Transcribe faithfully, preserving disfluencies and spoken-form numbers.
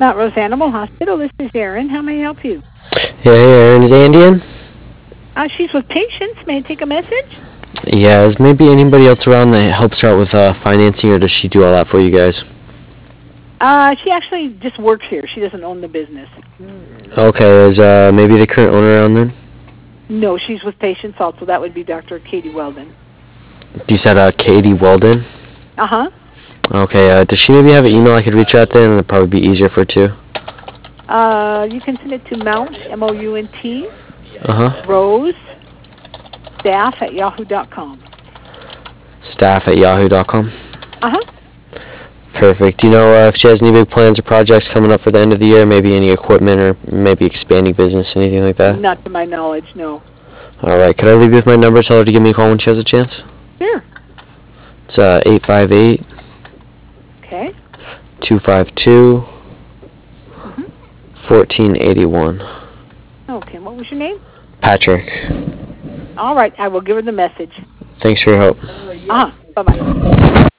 Mount Rose Animal Hospital. This is Erin. How may I help you? Yeah, hey, Erin, is Andy in? Uh, she's with patients. May I take a message? Yeah, is maybe anybody else around that helps her out with uh, financing, or does she do all that for you guys? Uh, she actually just works here. She doesn't own the business. Okay, is uh, maybe the current owner around then? No, she's with patients also. That would be Doctor Katie Weldon. You said uh, Katie Weldon? Uh-huh. Okay, uh, does she maybe have an email I could reach out then? It'd probably be easier for her too. Uh, you can send it to Mount, M O U N T, Uh-huh. Rose, staff at yahoo dot com. Staff at yahoo dot com? Uh-huh. Perfect. Do you know uh, if she has any big plans or projects coming up for the end of the year? Maybe any equipment or maybe expanding business, anything like that? Not to my knowledge, no. All right. Could I leave you with my number? Tell her to give me a call when she has a chance? Sure. It's uh, eight five eight, Okay. two five two, Mm-hmm. one four eight one. Okay, what was your name? Patrick. All right, I will give her the message. Thanks for your help. Uh-huh. Bye-bye.